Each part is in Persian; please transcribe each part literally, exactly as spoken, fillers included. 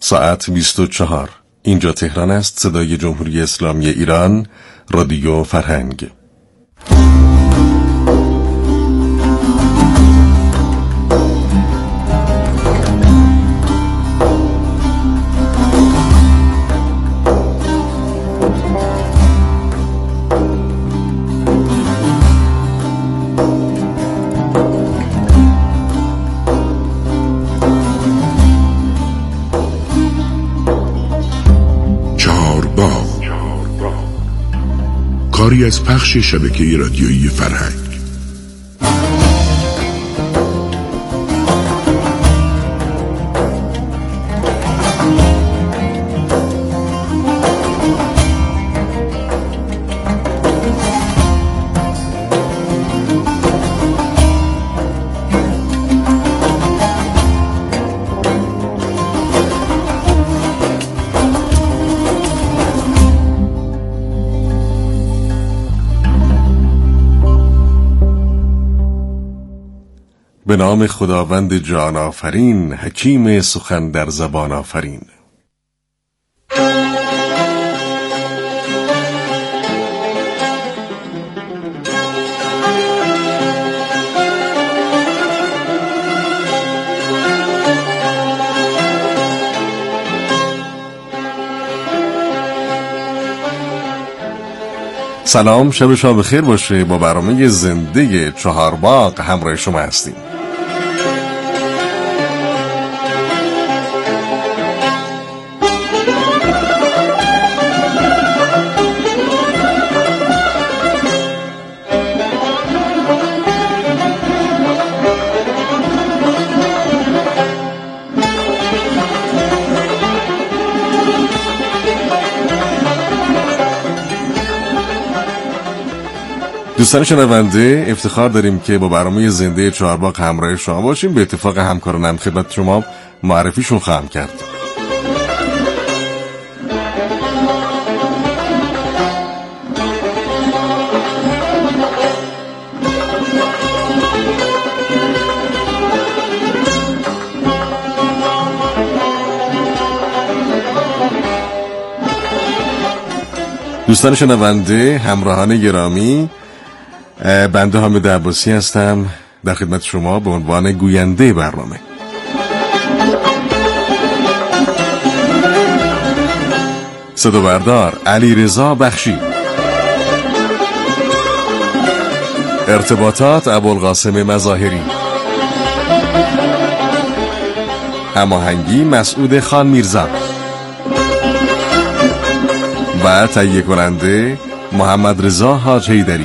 ساعت بیست و چهار. اینجا تهران است. صدای جمهوری اسلامی ایران، رادیو فرهنگ. کاری از پخش شبکه رادیویی فرهنگ. به نام خداوند جان آفرین، حکیم سخن در زبان آفرین. سلام، شب شما بخیر باشه. با برنامه زنده چهارباغ همراه شما هستیم. دوستان شنونده، افتخار داریم که با برنامه زنده چهارباغ همراه شما باشیم. به اتفاق همکارانم خدمت شما معرفیشون خواهم کرد. دوستان شنونده، همراهان گرامی، بنده حامد عباسی هستم در خدمت شما به عنوان گوینده برنامه. صدا بردار علیرضا بخشی، ارتباطات ابوالقاسم مظاهری، هماهنگی مسعود خان میرزا و تهیه کننده محمد رضا حاج حیدری.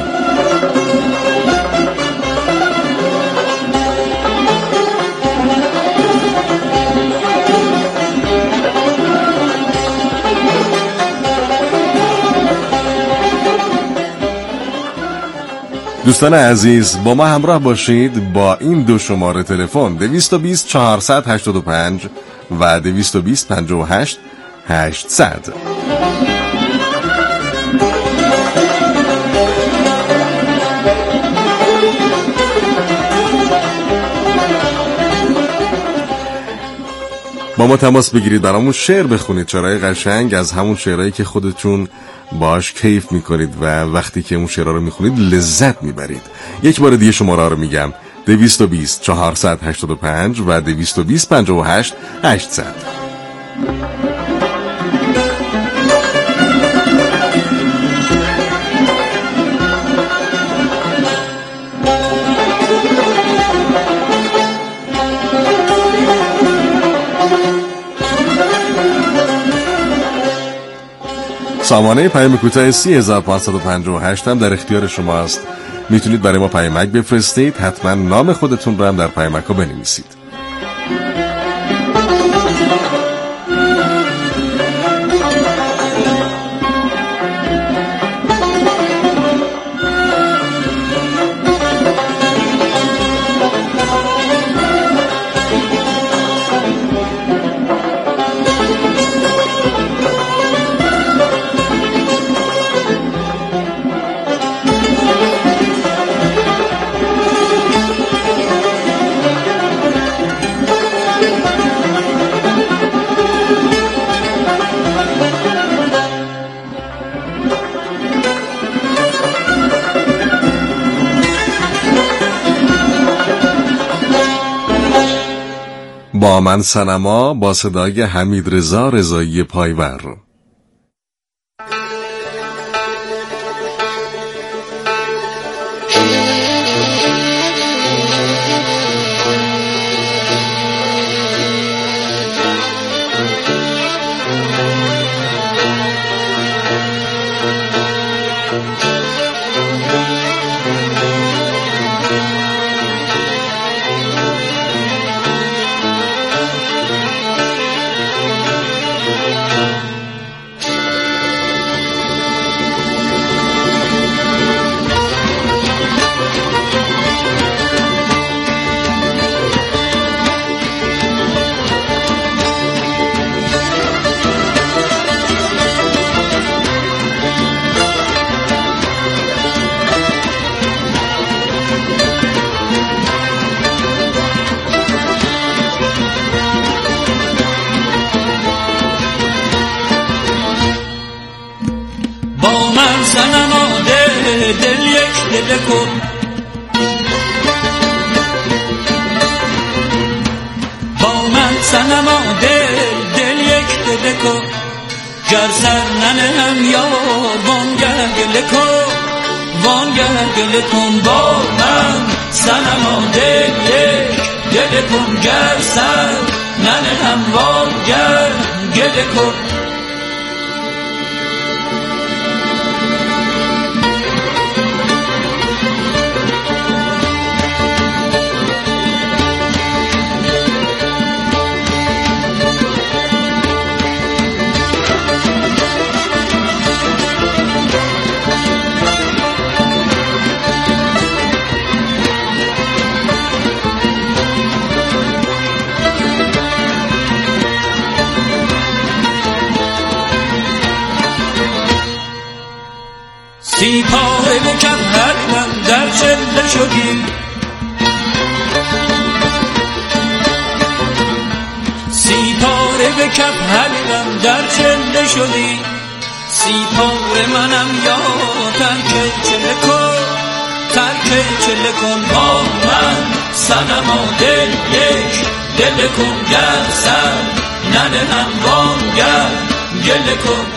دوستان عزیز، با ما همراه باشید با این دو شماره تلفن دویست و بیست چهارصد هشتاد و پنج و دویست و بیست پنجاه و هشت هشتصد. با ما تماس بگیرید، برامون شعر بخونید، شعرهای قشنگ از همون شعرهایی که خودتون باش کیف میکنید و وقتی که اون شعرها رو میخونید لذت میبرید. یک بار دیگه شماره رو میگم: دویست و بیست چهارصد هشتاد و پنج و دویست و بیست پنجاه و هشت هشتصد. سامانه پیام کوتاه سی هزار و پانصد و پنجاه و هشت هم در اختیار شما است. میتونید برای ما پیامک بفرستید. حتما نام خودتون رو هم در پیامک ها بنویسید. با من صنما با صدای حمید رضا رضایی پایور. سیپاره بکن هرم در چله شدی، سیپاره بکن هرم در چله شدی، سیپاره منم یا ترک چله کن، ترک چله کن با من صنما دل یک دل کن گر سر ننه هم وانگر گله کن.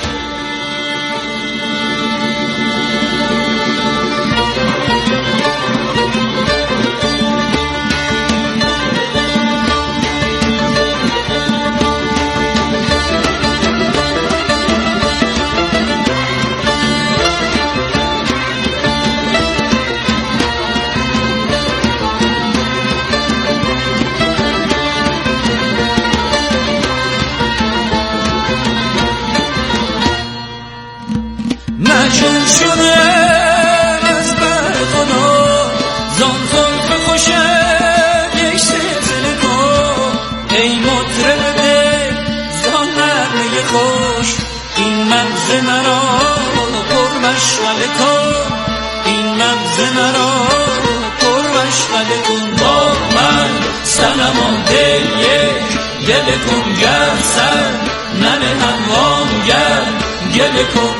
نشون شده از بر خدا زان زلف خوشه یک سلسله کن، ای مطرب دل زان نغمه خوش این مغز مرا پر مشغله کن، این مغز مرا پر مشغله کن با من صنما دل یک گله کن گر سر ننه هم وانگر گله کن.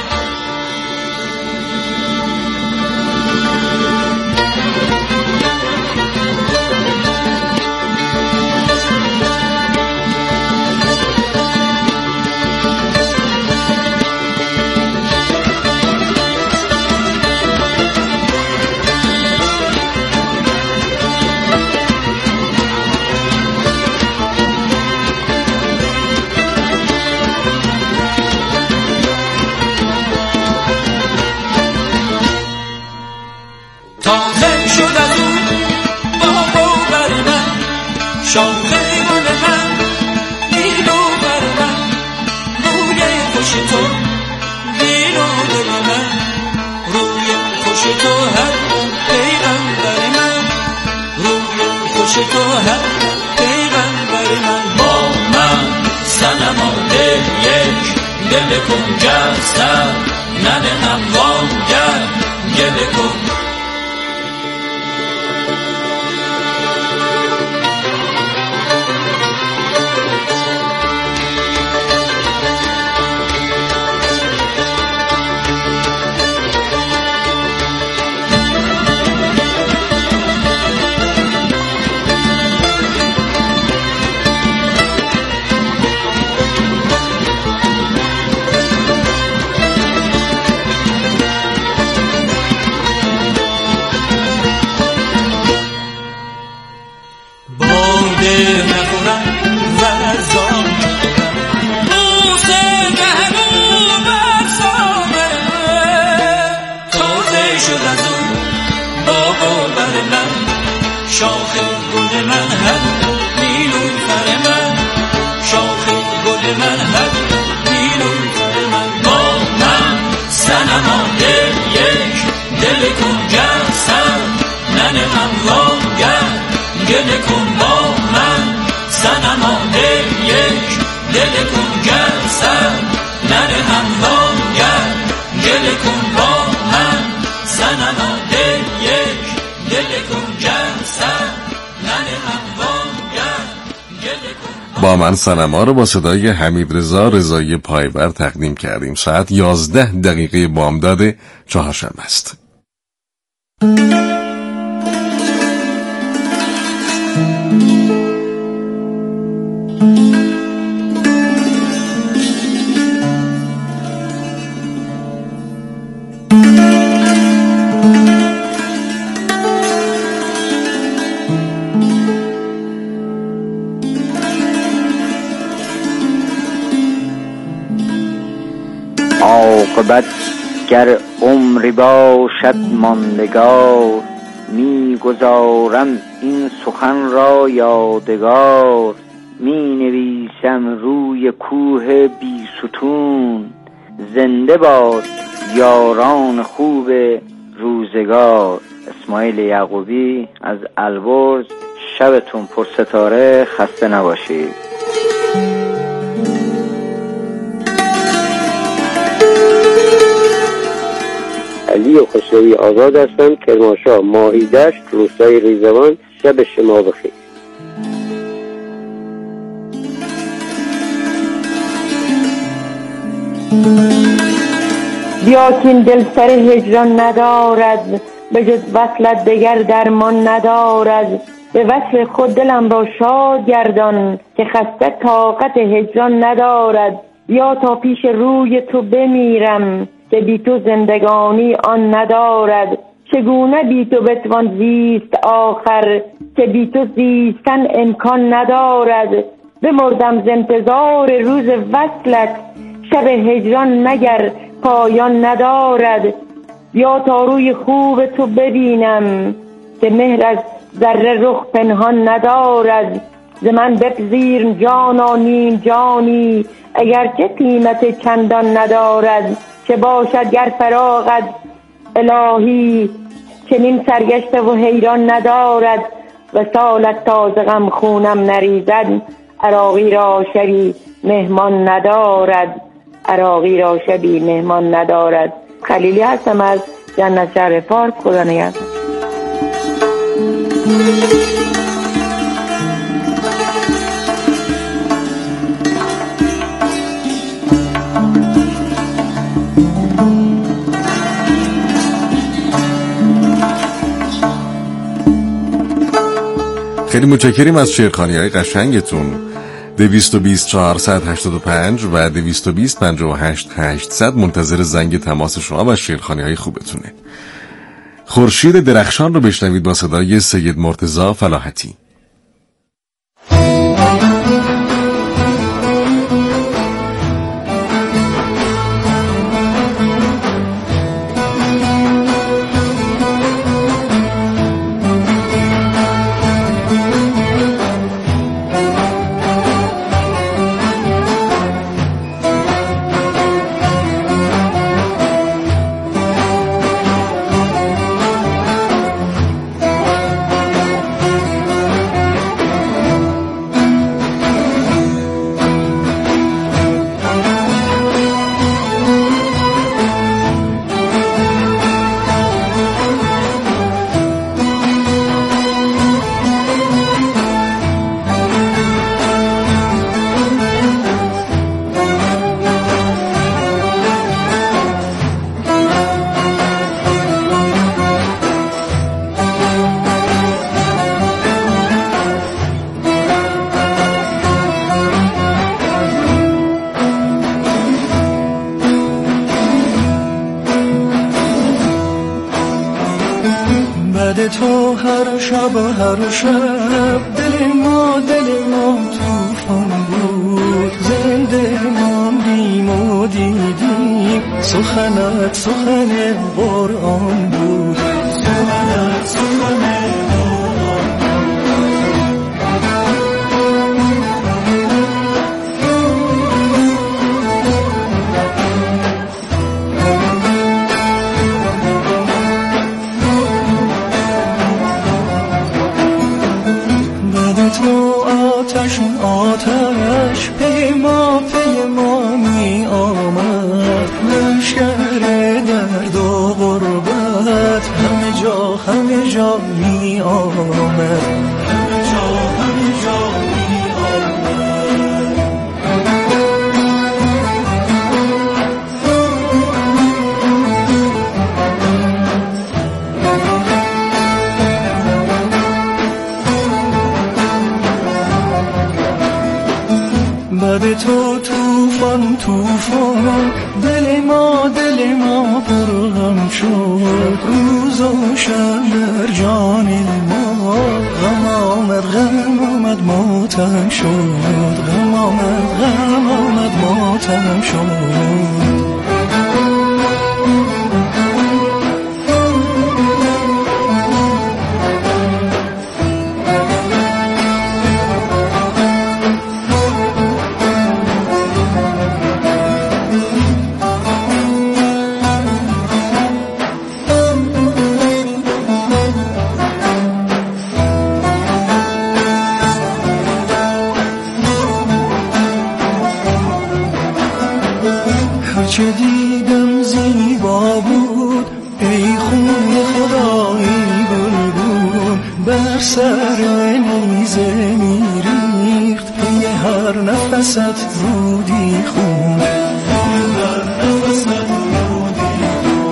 تازه شد از اون با بر من شاخه گل من بیرو بر من روی خوش تو بیرو دل من روی خوش تو هر پیغمبر من روی خوش تو هر پیغمبر من با من صنما دل یک گله کن گر سر ننه هم وانگر گله کن. گل من هر نیلوفر من شاخ گل من هر نیلوفر من با من صنما دل یک دل کن گر سر ننه من وانگر گل کن با من صنما دل یک دل کن گر سر ننه من وانگر گل کن با من صنما دل یک دل کن گر سر ننه من وانگر گل کن با من صنما رو با صدای حمید رضا رضایی پایور تقدیم کردیم. ساعت یازده دقیقه بامداد چهارشنبه است. عاقبت گر عمری باشد ماندگار میگذارم این سخن را یادگار می نویسم روی کوه بی ستون زنده باد یاران خوب روزگار. اسماعیل یعقوبی از البرز. شبتون پر ستاره، خسته نباشید. علی خسروی آزاد هستم، کرمانشاه ماهیدشت، روستای ریزوان. شب شما بخیر. بیا کین دل سر هجران ندارد، به جز وصلت دگر درمان ندارد. به وصل خود دلم را شاد گردان، که خسته طاقت هجران ندارد. یا تا پیش روی تو بمیرم، که بی تو زندگانی آن ندارد. چگونه بی تو بتوان زیست آخر، که بی تو زیستن امکان ندارد. بمردم ز انتظار روز وصلت، شب هجران مگر پایان ندارد. یا تا روی خوب تو ببینم، که مهر از ذره رخ پنهان ندارد. ز من بپذیر جانا نیم جانی، اگرچه قیمت چندان ندارد. چه باشد گر فراقت الهی، چنین سرگشته و حیران ندارد. وصالت تازه غم خونم نریزد، عراقی را شبی مهمان ندارد. عراقی را شبی مهمان ندارد. خلیلی هستم از جنت شهر پارک. خدا نگهدار. خیلی متشکریم از شعرخوانی‌های قشنگتون. دویست و بیست چهارصد هشتاد و پنج و دویست و بیست پنجاه و هشت هشتصد منتظر زنگ تماس شما و شعرخوانی‌های خوبتونه. خورشید درخشان رو بشنوید با صدای سید مرتضی فلاحتی. تو هر شب و هر شب دل ما دل ما توفان بود. زنده ماندیم و دیدیم سخنت سخن قرآن بود. سخنت سخن قرآن بود. طوفان طوفان دل ما دل ما پرغم شد روز و شب در جان ما غم آمد غم آمد ماتم شد غم آمد غم آمد ماتم شد چه دیدم زیبا بود ای خون خدایی گلگون بر سر نیزه میریخت پی هر نفست رودی خون هر نفست رودی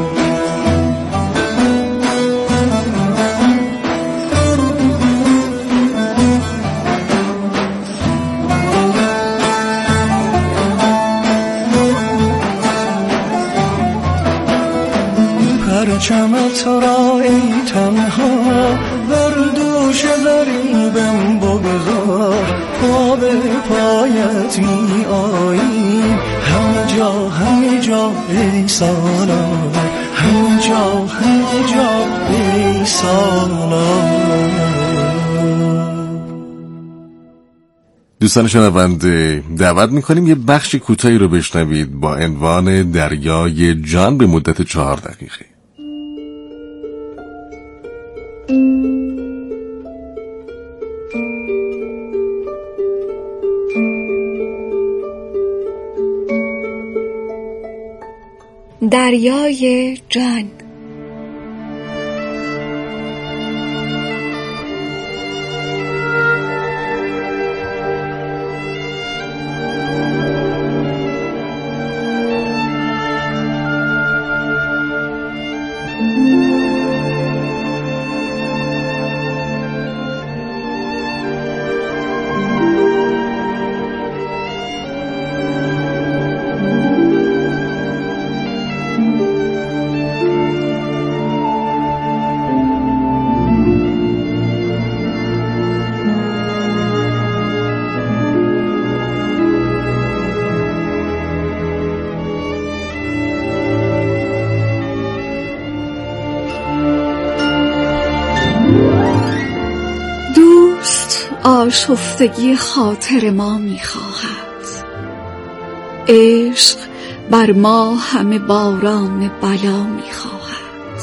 پرچمت را ای تنها بر دوش غریبم بگذار پا به پایت می آییم همه جا همه جا ای سالار همه جا همه جا ای سالار. دوستان شنونده دعوت میکنیم یه بخش کوتاهی رو بشنوید با عنوان دریای جان به مدت چهار دقیقه. دریای جان. آشفتگی خاطر ما می‌خواهد، عشق بر ما همه باران بلا می‌خواهد.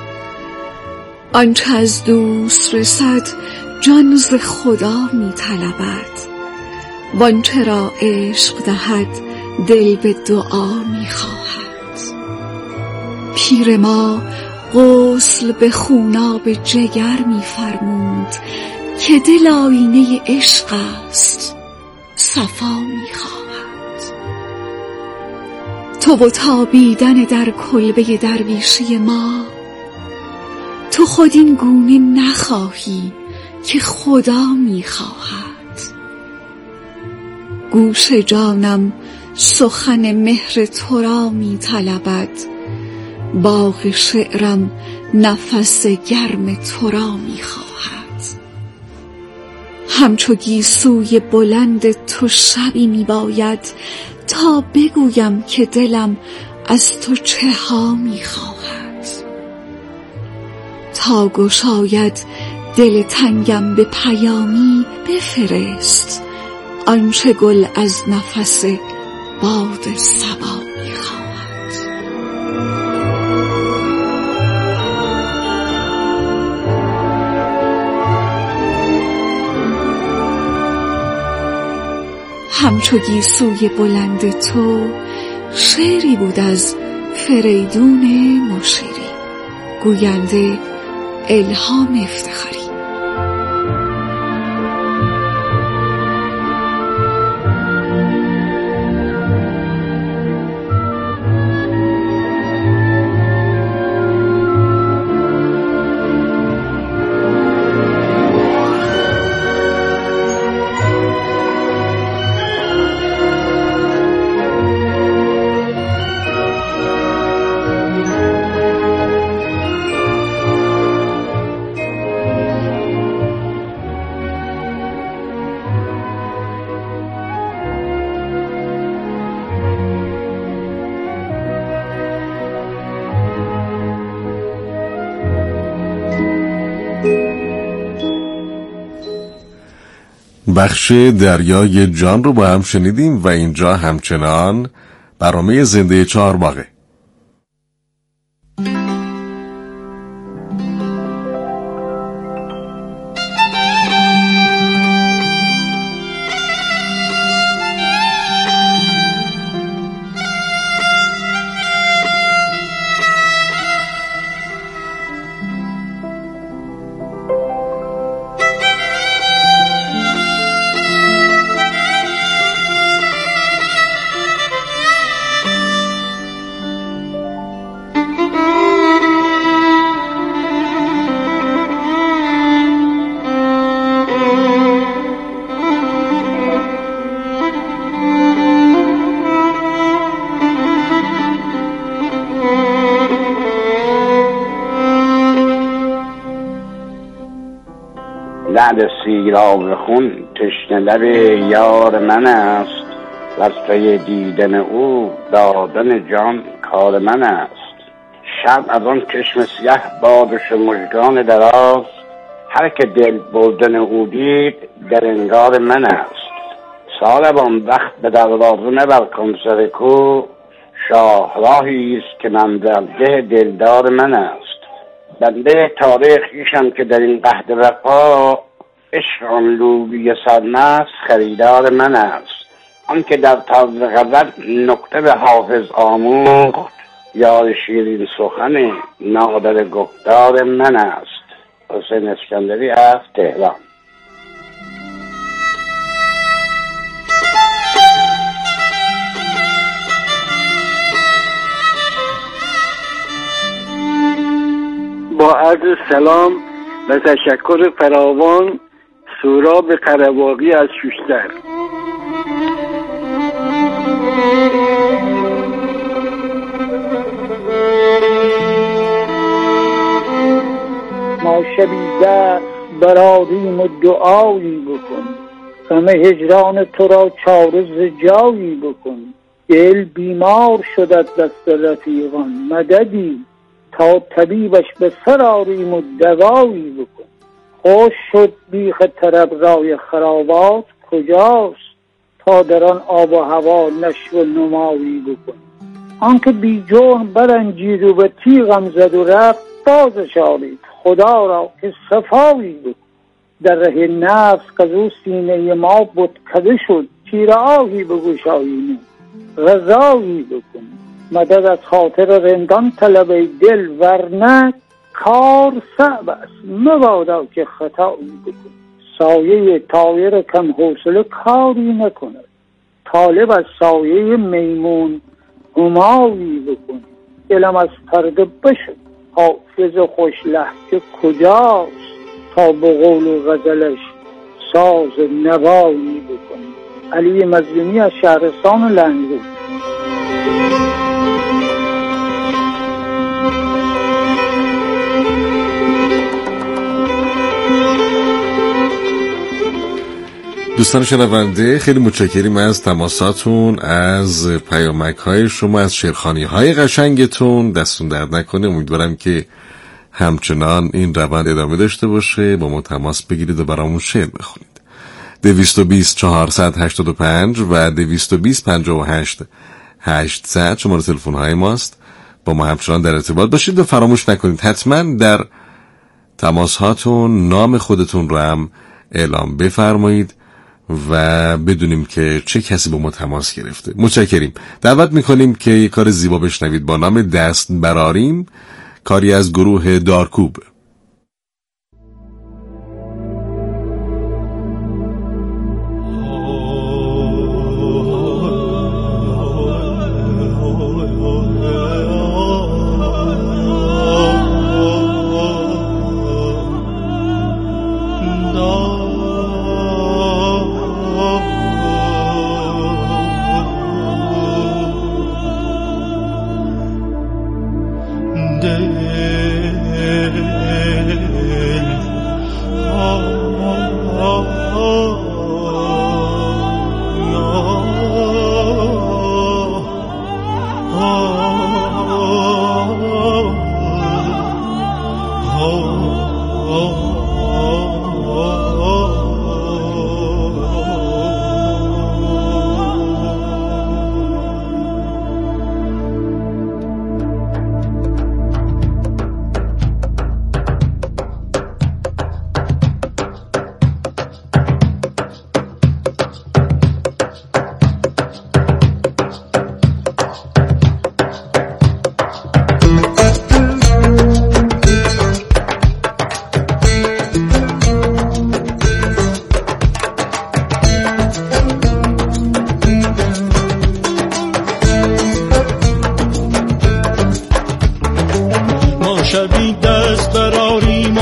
آنچه از دوست رسد جان ز خدا می‌طلبد، وانچه را عشق دهد دل به دعا می‌خواهد. پیر ما غسل به خوناب جگر می‌فرمود که دل آینه عشق است صفا می‌خواهد. تو و تابیدن در کلبه درویشی ما، تو خود این گونه نخواهی که خدا می‌خواهد. گوش جانم سخن مهر تو را می‌طلبد، باغ شعرم نفس گرم تو را می‌خواهد. همچو گیسوی بلند تو شبی می باید تا بگویم که دلم از تو چه ها می خواهد. تا گشاید دل تنگم به پیامی بفرست آنچه گل از نفس باد صبا می خواهد. همچو گیسوی بلند تو شعری بود از فریدون مشیری، گوینده الهام افتخاری. بخش دریای جان رو با هم شنیدیم و اینجا همچنان برنامه زنده چهارباغه. لعل سیراب خون تشنه لب یار من است، وز پی دیدن او دادن جان کار من است. شب از آن چشم سیه بادش مژگان دراز، هر که دل بردن او دید در انگار من است. سالبان وقت به دروازه نبر کن سر کو، شاهراهی است که منزلگه دلدار من است. بنده تاریخ ایشم که در این قحط وفا، عشق آن لولی سرمست خریدار من است. آن که در طرز غزل نکته به حافظ آموخت، یار شیرین سخن نادر گفتار من است. حسین اسکندری از تهران. با عرض سلام و تشکر فراوان، سهراب قره‌باغی از شوشتر. ما شبیده برادیم و دعایی بکن، غم هجران تو را چاره ز جایی بکن. دل بیمار شدت دست رفیقان، مددی تا طبیبش به سر آریم و دوایی بکن. خوش شد بیخ طرب رای خرابات، کجاست تا در آن آب و هوا نشو و نمایی بکن. آنکه بی جرم برنجید و به تیغم زد و رفت، بازش آرید خدا را که صفایی بکن. در ره نفس کزو سینه ما بتکده شد، تیر آهی بگشاییم غذایی بکن. مدد از خاطر رندان طلب دل، ورنه کار صعب است مبادا که خطایی بکن. سایه طایر کم حوصله کاری نکند، طالب از سایه میمون همایی بکن. دلم از پرده بشد حافظ خوش لهجه کجاست، تا به قول غزلش ساز نوایی بکن. علی مظلومی از شهرستان لنگرود. دوستان شنونده، خیلی متشکریم از تماساتون، از پیامک های شما، از شعرخوانی های قشنگتون. دستون درد نکنه. امیدوارم که همچنان این روند ادامه داشته باشه. با ما تماس بگیرید و برامون شعر بخونید. دویست و بیست چهارصد هشتاد و پنج و دویست و بیست پنجاه و هشت هشتصد شماره تلفن های ماست. با ما همچنان در ارتباط باشید و فراموش نکنید حتما در تماس هاتون نام خودتون رو هم اعلام بفرمایید و بدونیم که چه کسی با ما تماس گرفته. متشکریم. دعوت میکنیم که یک کار زیبا بشنوید با نام دست براریم، کاری از گروه دارکوب.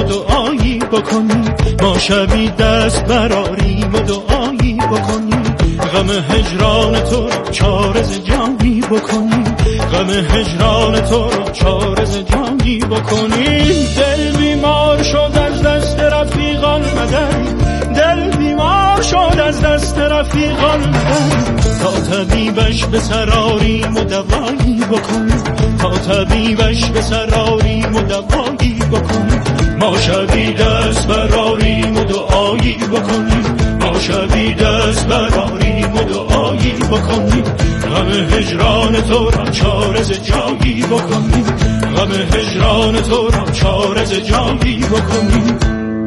و دعایی بکنیم، ما شبی دست براریم و دعایی بکنیم، غم هجران تو را چاره ز جانی بکنیم، غم هجران تو را چاره ز جانی بکنیم. دل بیمار شد از دست رفیقان مدد، دل بیمار شد از دست رفیقان مدد، تا طبیبش به سراریم و دوایی بکنیم، تا طبیبش به سراریم و دوایی بکنیم، ما شبی دست براریم و دعایی بکنیم، ما شبی دست براریم و دعایی بکنیم، غم هجران تو را چاره ز جایی بکنیم، غم هجران تو را چاره ز جایی بکنیم.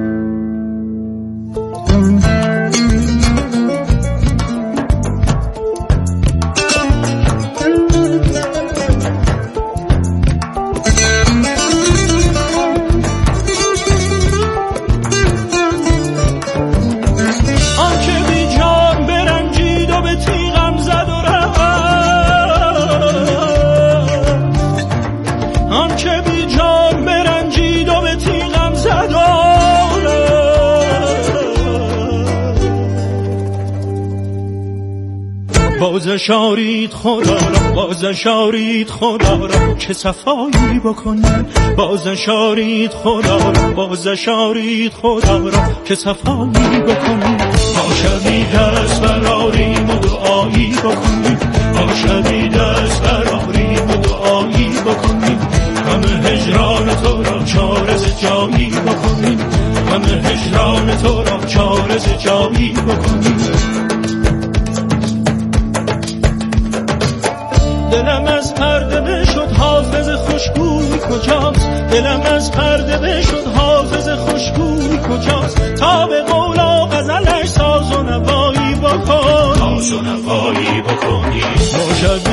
بازش آرید خدا را، بازش آرید خدا را که صفایی بکنیم، بازش آرید خدا را، بازش آرید خدا را که صفایی بکنیم، ما شبی دست براریم و دعایی بکنیم، ما شبی دست براریم و دعایی بکنیم، غم هجران تو را چاره ز جایی بکنیم، غم هجران تو را چاره ز جایی بکنیم. دلم از پرده بشد حافظ خوشگوی کجاست، دلم از پرده بشد حافظ خوشگوی کجاست، تا به قول و غزلش ساز و نوایی بکنی، ساز و نوایی بکنی.